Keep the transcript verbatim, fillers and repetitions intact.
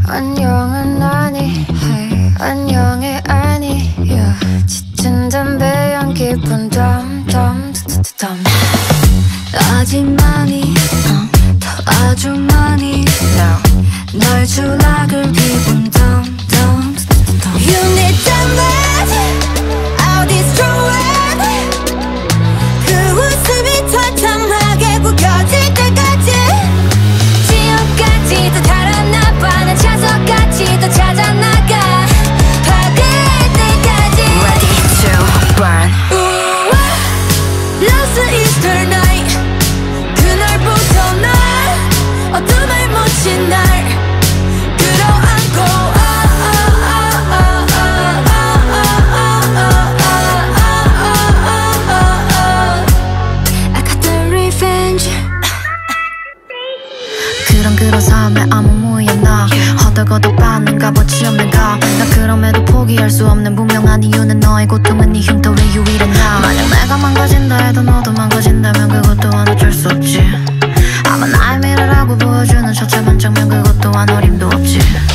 안녕은 아니 hey. 안녕해 아니야 짙은 담배 연기 분담담담담 아직 많이 어, 더 아주 많이 no. 널 주락을 기분 덤덤 You need that love I'll destroy it 그 웃음이 처참하게 구겨질 때까지 지옥까지도 달아나봐 난 차서까지도 찾아나가 밝을 때까지 Ready to burn 우와 Lost Easter night 그날부터 날 어둠을 묻힌 날 끌어안고 I got the revenge 그런 그런 삶에 아무 무였나 허덕허덕 받는 값어치 없는 가 나 그럼에도 포기할 수 없는 분명한 이유는 너의 고통은 네 흉터 왜 유일한 나 만약 내가 망가진다 해도 너도 망가진다면 그것 또한 어쩔 수 없지 아마 나의 미래라고 보여주는 저체만 장면 그것 또한 어림도 없지